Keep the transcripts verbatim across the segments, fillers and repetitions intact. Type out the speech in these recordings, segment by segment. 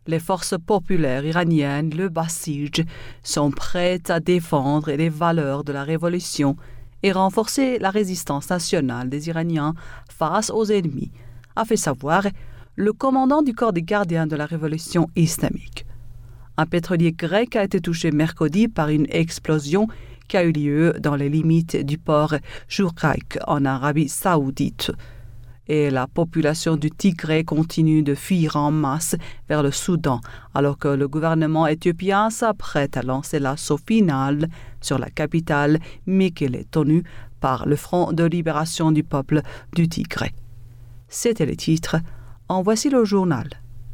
Les forces populaires iraniennes, le Basij, sont prêtes à défendre les valeurs de la révolution et renforcer la résistance nationale des Iraniens face aux ennemis, a fait savoir le commandant du corps des gardiens de la révolution islamique. Un pétrolier grec a été touché mercredi par une explosion qui a eu lieu dans les limites du port Shoukaik en Arabie saoudite. Et la population du Tigré continue de fuir en masse vers le Soudan, alors que le gouvernement éthiopien s'apprête à lancer l'assaut final sur la capitale, Mekele, tenue par le Front de libération du peuple du Tigré. C'était le titre. En voici le journal.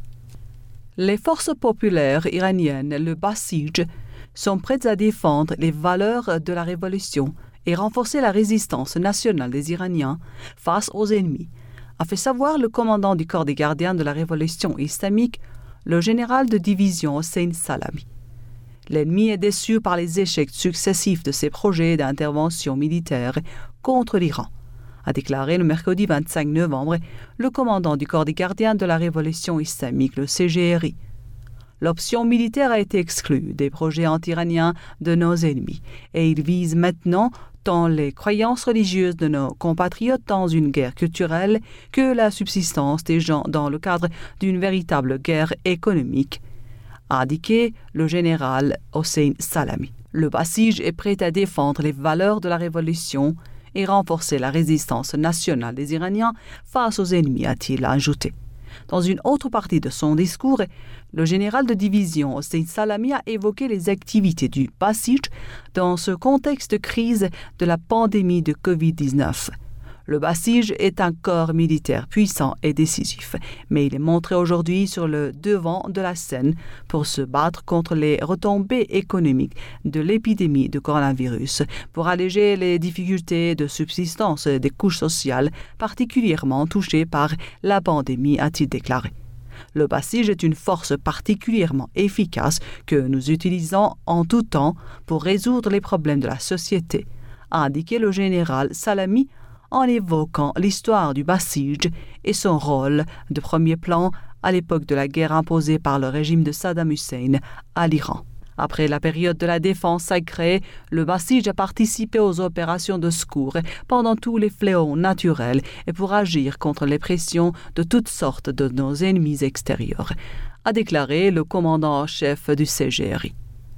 Les forces populaires iraniennes, le Basij, sont prêtes à défendre les valeurs de la révolution et renforcer la résistance nationale des Iraniens face aux ennemis, a fait savoir le commandant du corps des gardiens de la révolution islamique, le général de division Hossein Salami. L'ennemi est déçu par les échecs successifs de ses projets d'intervention militaire contre l'Iran, a déclaré le mercredi vingt-cinq novembre le commandant du corps des gardiens de la révolution islamique, le C G R I. L'option militaire a été exclue des projets anti-iraniens de nos ennemis et il vise maintenant tant les croyances religieuses de nos compatriotes dans une guerre culturelle que la subsistance des gens dans le cadre d'une véritable guerre économique, a indiqué le général Hossein Salami. Le Basij est prêt à défendre les valeurs de la révolution et renforcer la résistance nationale des Iraniens face aux ennemis, a-t-il ajouté. Dans une autre partie de son discours, le général de division Hossein Salami a évoqué les activités du Basij dans ce contexte de crise de la pandémie de covid dix-neuf. Le Basij est un corps militaire puissant et décisif, mais il est montré aujourd'hui sur le devant de la scène pour se battre contre les retombées économiques de l'épidémie de coronavirus, pour alléger les difficultés de subsistance des couches sociales particulièrement touchées par la pandémie, a-t-il déclaré. Le Basij est une force particulièrement efficace que nous utilisons en tout temps pour résoudre les problèmes de la société, a indiqué le général Salami en évoquant l'histoire du Basij et son rôle de premier plan à l'époque de la guerre imposée par le régime de Saddam Hussein à l'Iran. Après la période de la défense sacrée, le Basij a participé aux opérations de secours pendant tous les fléaux naturels et pour agir contre les pressions de toutes sortes de nos ennemis extérieurs, a déclaré le commandant en chef du C G R I.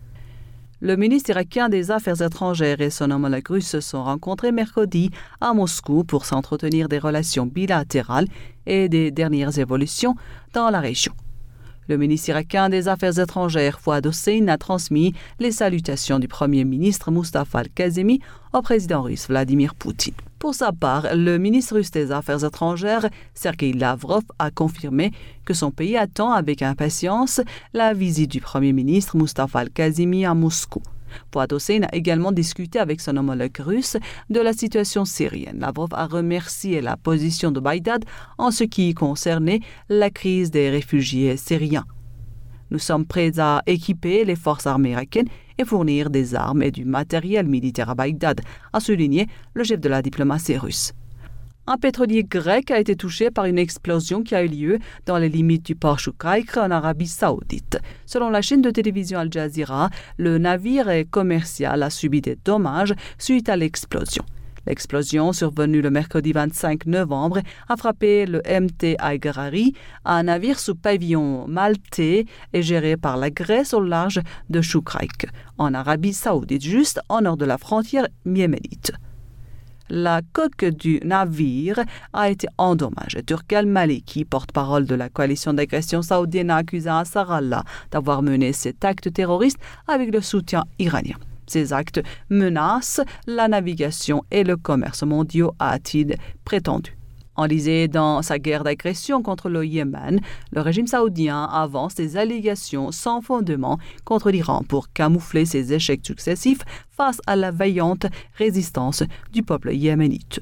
Le ministre irakien des Affaires étrangères et son homologue russe se sont rencontrés mercredi à Moscou pour s'entretenir des relations bilatérales et des dernières évolutions dans la région. Le ministre irakien des Affaires étrangères, Fouad Hossein, a transmis les salutations du Premier ministre Mustafa Al-Kazemi au président russe Vladimir Poutine. Pour sa part, le ministre russe des Affaires étrangères, Sergei Lavrov, a confirmé que son pays attend avec impatience la visite du Premier ministre Mustafa Al-Kazemi à Moscou. Fouad Hossein a également discuté avec son homologue russe de la situation syrienne. Lavrov a remercié la position de Bagdad en ce qui concernait la crise des réfugiés syriens. Nous sommes prêts à équiper les forces armées irakiennes et fournir des armes et du matériel militaire à Bagdad, a souligné le chef de la diplomatie russe. Un pétrolier grec a été touché par une explosion qui a eu lieu dans les limites du port Shoukaik en Arabie saoudite. Selon la chaîne de télévision Al Jazeera, le navire commercial a subi des dommages suite à l'explosion. L'explosion, survenue le mercredi vingt-cinq novembre, a frappé le M T Al-Garari, un navire sous pavillon maltais et géré par la Grèce au large de Shoukaik, en Arabie saoudite, juste au nord de la frontière yéménite. La coque du navire a été endommagée. Turki al-Maliki, porte-parole de la coalition d'agression saoudienne, a accusé Ansarallah d'avoir mené cet acte terroriste avec le soutien iranien. Ces actes menacent la navigation et le commerce mondiaux, a-t-il prétendu. Enlisé dans sa guerre d'agression contre le Yémen, le régime saoudien avance des allégations sans fondement contre l'Iran pour camoufler ses échecs successifs face à la vaillante résistance du peuple yéménite.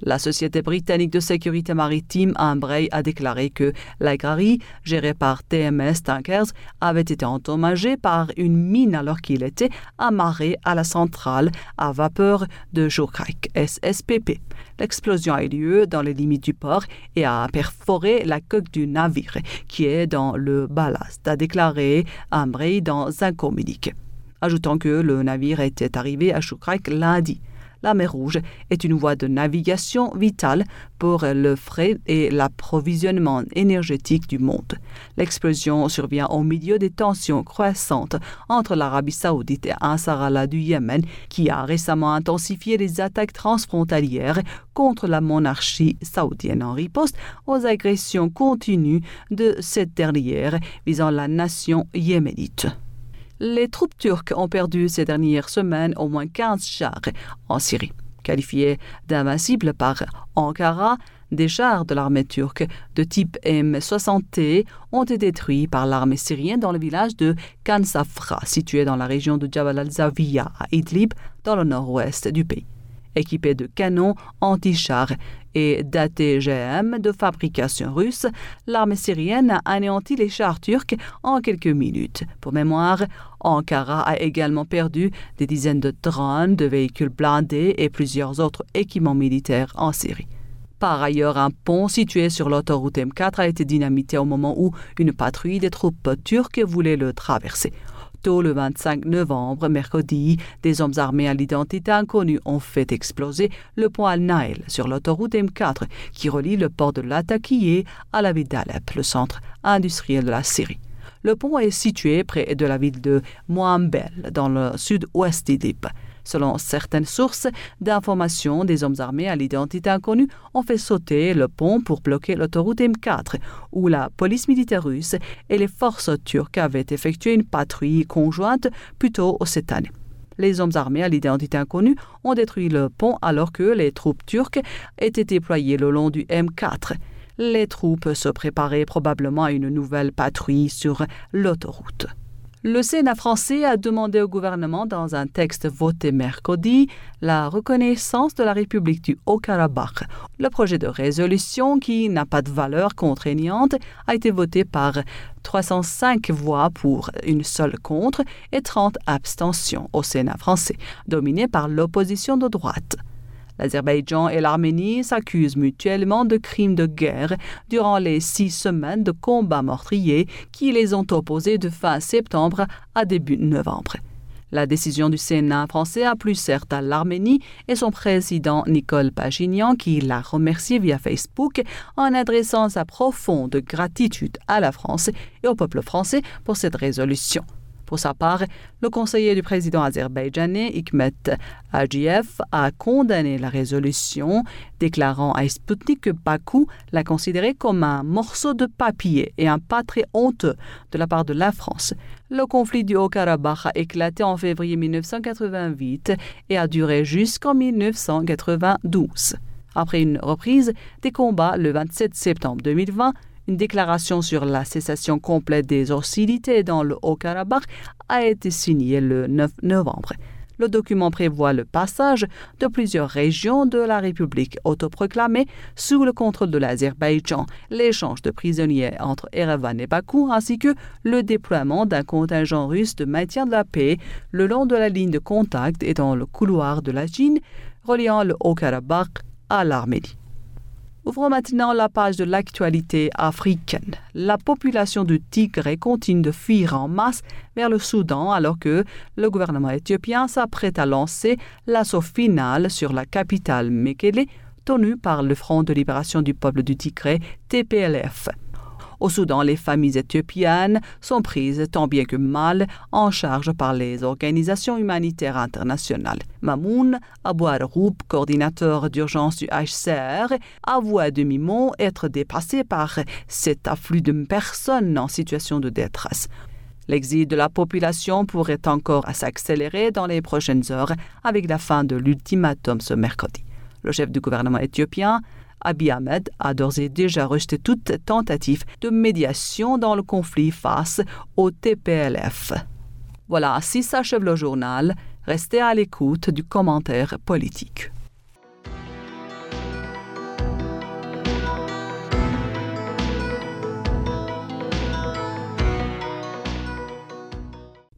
La Société britannique de sécurité maritime Ambrey a déclaré que l'Agrari, géré par T M S Tankers, avait été endommagé par une mine alors qu'il était amarré à la centrale à vapeur de Shokrike, S S P P. L'explosion a eu lieu dans les limites du port et a perforé la coque du navire, qui est dans le ballast, a déclaré Ambrey dans un communiqué, ajoutant que le navire était arrivé à Shokrike lundi. La mer Rouge est une voie de navigation vitale pour le fret et l'approvisionnement énergétique du monde. L'explosion survient au milieu des tensions croissantes entre l'Arabie saoudite et Ansar Allah du Yémen, qui a récemment intensifié les attaques transfrontalières contre la monarchie saoudienne en riposte aux agressions continues de cette dernière visant la nation yéménite. Les troupes turques ont perdu ces dernières semaines au moins quinze chars en Syrie. Qualifiés d'invincibles par Ankara, des chars de l'armée turque de type M soixante T ont été détruits par l'armée syrienne dans le village de Khan Safra, situé dans la région de Jabal al-Zawiya à Idlib, dans le nord-ouest du pays. Équipés de canons anti-chars et d'A T G M de fabrication russe, l'armée syrienne a anéanti les chars turcs en quelques minutes. Pour mémoire, Ankara a également perdu des dizaines de drones, de véhicules blindés et plusieurs autres équipements militaires en Syrie. Par ailleurs, un pont situé sur l'autoroute M quatre a été dynamité au moment où une patrouille des troupes turques voulait le traverser. Tôt le vingt-cinq novembre, mercredi, des hommes armés à l'identité inconnue ont fait exploser le pont Al-Nail sur l'autoroute M quatre qui relie le port de Latakié à la ville d'Alep, le centre industriel de la Syrie. Le pont est situé près de la ville de Moambel, dans le sud-ouest d'Idlib. Selon certaines sources d'information, des hommes armés à l'identité inconnue ont fait sauter le pont pour bloquer l'autoroute M quatre, où la police militaire russe et les forces turques avaient effectué une patrouille conjointe plus tôt cette année. Les hommes armés à l'identité inconnue ont détruit le pont alors que les troupes turques étaient déployées le long du M quatre. Les troupes se préparaient probablement à une nouvelle patrouille sur l'autoroute. Le Sénat français a demandé au gouvernement, dans un texte voté mercredi, la reconnaissance de la République du Haut-Karabakh. Le projet de résolution, qui n'a pas de valeur contraignante, a été voté par trois cent cinq voix pour, une seule contre et trente abstentions au Sénat français, dominé par l'opposition de droite. L'Azerbaïdjan et l'Arménie s'accusent mutuellement de crimes de guerre durant les six semaines de combats meurtriers qui les ont opposés de fin septembre à début novembre. La décision du Sénat français a plu certes à l'Arménie et son président Nicole Pachinian, qui l'a remercié via Facebook en adressant sa profonde gratitude à la France et au peuple français pour cette résolution. Pour sa part, le conseiller du président azerbaïdjanais Hikmet Agiyev a condamné la résolution, déclarant à Sputnik que Bakou l'a considéré comme un morceau de papier et un pas très honteux de la part de la France. Le conflit du Haut-Karabakh a éclaté en février mille neuf cent quatre-vingt-huit et a duré jusqu'en mille neuf cent quatre-vingt-douze. Après une reprise des combats le vingt-sept septembre deux mille vingt, une déclaration sur la cessation complète des hostilités dans le Haut-Karabakh a été signée le neuf novembre. Le document prévoit le passage de plusieurs régions de la République autoproclamée sous le contrôle de l'Azerbaïdjan, l'échange de prisonniers entre Erevan et Bakou, ainsi que le déploiement d'un contingent russe de maintien de la paix le long de la ligne de contact et dans le couloir de la Chine, reliant le Haut-Karabakh à l'Arménie. Ouvrons maintenant la page de l'actualité africaine. La population du Tigré continue de fuir en masse vers le Soudan alors que le gouvernement éthiopien s'apprête à lancer l'assaut final sur la capitale Mekele, tenue par le Front de libération du peuple du Tigré, T P L F. Au Soudan, les familles éthiopiennes sont prises tant bien que mal en charge par les organisations humanitaires internationales. Mamoun Abouarroub, coordinateur d'urgence du H C R, avoue à demi-mot être dépassé par cet afflux de personnes en situation de détresse. L'exil de la population pourrait encore s'accélérer dans les prochaines heures avec la fin de l'ultimatum ce mercredi. Le chef du gouvernement éthiopien, Abiy Ahmed, a d'ores et déjà rejeté toute tentative de médiation dans le conflit face au T P L F. Voilà, ainsi s'achève le journal. Restez à l'écoute du commentaire politique.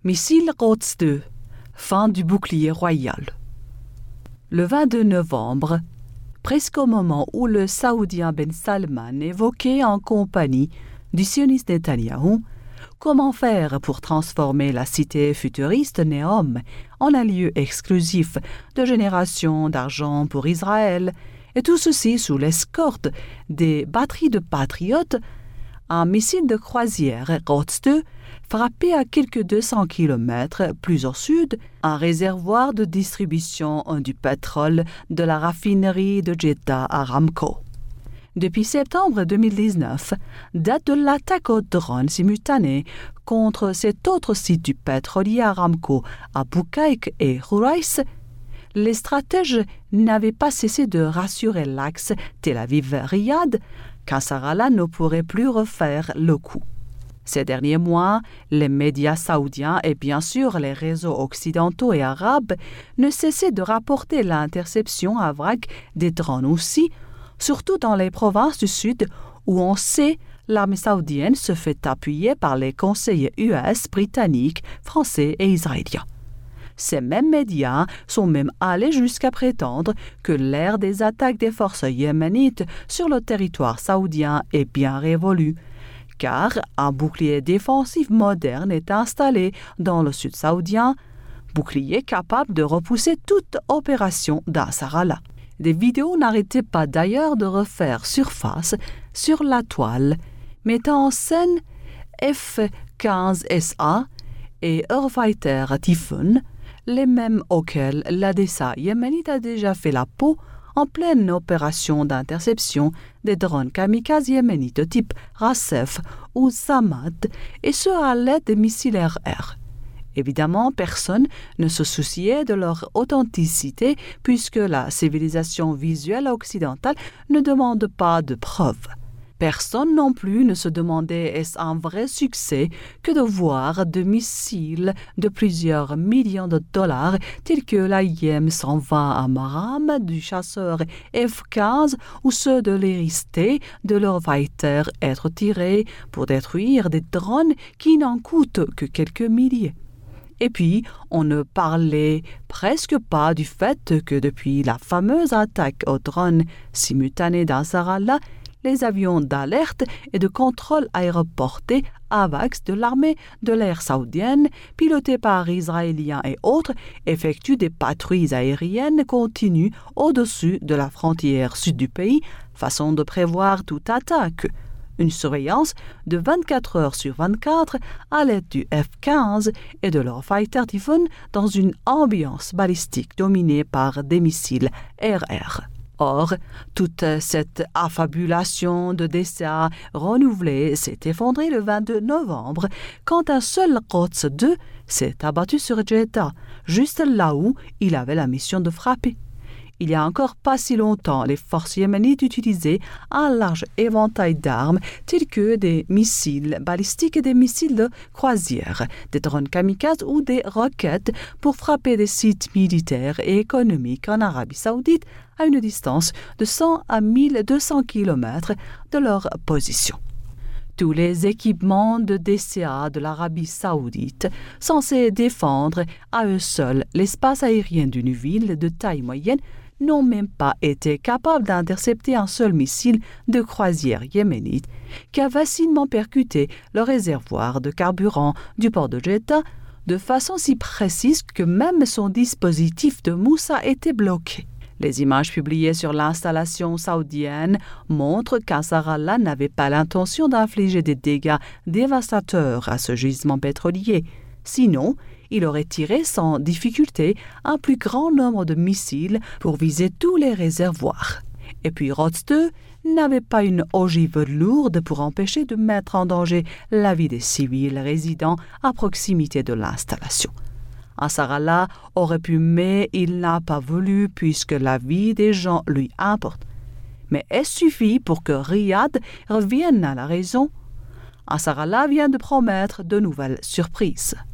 Missile Quds deux, fin du bouclier royal. Le vingt-deux novembre, presque au moment où le Saoudien Ben Salman évoquait en compagnie du sioniste Netanyahou comment faire pour transformer la cité futuriste Néom en un lieu exclusif de génération d'argent pour Israël, et tout ceci sous l'escorte des batteries de patriotes, un missile de croisière Quds deux frappé à quelques deux cents kilomètres plus au sud un réservoir de distribution du pétrole de la raffinerie de Jeddah Aramco. Depuis septembre deux mille dix-neuf, date de l'attaque au drone simultanée contre cet autre site du pétrolier Aramco à Boukaïk et Khourais, les stratèges n'avaient pas cessé de rassurer l'axe Tel Aviv-Riyad qu'Ansarallah ne pourrait plus refaire le coup. Ces derniers mois, les médias saoudiens et bien sûr les réseaux occidentaux et arabes ne cessaient de rapporter l'interception à vrac des drones aussi, surtout dans les provinces du sud où on sait l'armée saoudienne se fait appuyer par les conseillers U S, britanniques, français et israéliens. Ces mêmes médias sont même allés jusqu'à prétendre que l'ère des attaques des forces yéménites sur le territoire saoudien est bien révolue, car un bouclier défensif moderne est installé dans le sud saoudien, bouclier capable de repousser toute opération d'Ansarallah. Des vidéos n'arrêtaient pas d'ailleurs de refaire surface sur la toile, mettant en scène F quinze S A et Eurofighter Typhoon, les mêmes auxquels l'A D S A yéménite a déjà fait la peau en pleine opération d'interception des drones kamikazes yéménites de type Racef ou Samad, et ce à l'aide des missiles R R. Évidemment, personne ne se souciait de leur authenticité puisque la civilisation visuelle occidentale ne demande pas de preuves. Personne non plus ne se demandait est-ce un vrai succès que de voir des missiles de plusieurs millions de dollars tels que l'A I M cent vingt Amaram du chasseur F quinze ou ceux de l'Iris-T de l'Eurofighter être tirés pour détruire des drones qui n'en coûtent que quelques milliers. Et puis, on ne parlait presque pas du fait que depuis la fameuse attaque aux drones simultanée d'Ansarallah, les avions d'alerte et de contrôle aéroportés AWACS de l'armée de l'air saoudienne, pilotés par Israéliens et autres, effectuent des patrouilles aériennes continues au-dessus de la frontière sud du pays, façon de prévoir toute attaque. Une surveillance de vingt-quatre heures sur vingt-quatre à l'aide du F quinze et de leur Fighter Typhoon dans une ambiance balistique dominée par des missiles R R. Or, toute cette affabulation de D S A renouvelée s'est effondrée le vingt-deux novembre quand un seul Quds deux s'est abattu sur Jeddah, juste là où il avait la mission de frapper. Il y a encore pas si longtemps, les forces yéménites utilisaient un large éventail d'armes telles que des missiles balistiques et des missiles de croisière, des drones kamikazes ou des roquettes pour frapper des sites militaires et économiques en Arabie saoudite à une distance de cent à mille deux cents kilomètres de leur position. Tous les équipements de D C A de l'Arabie saoudite, censés défendre à eux seuls l'espace aérien d'une ville de taille moyenne, n'ont même pas été capables d'intercepter un seul missile de croisière yéménite qui a facilement percuté le réservoir de carburant du port de Jeddah de façon si précise que même son dispositif de mousse a été bloqué. Les images publiées sur l'installation saoudienne montrent qu'Ansarallah n'avait pas l'intention d'infliger des dégâts dévastateurs à ce gisement pétrolier. Sinon, il aurait tiré sans difficulté un plus grand nombre de missiles pour viser tous les réservoirs. Et puis Quds deux n'avait pas une ogive lourde pour empêcher de mettre en danger la vie des civils résidant à proximité de l'installation. Ansarallah aurait pu, mais il n'a pas voulu puisque la vie des gens lui importe. Mais est-ce suffit pour que Riyad revienne à la raison? Ansarallah vient de promettre de nouvelles surprises.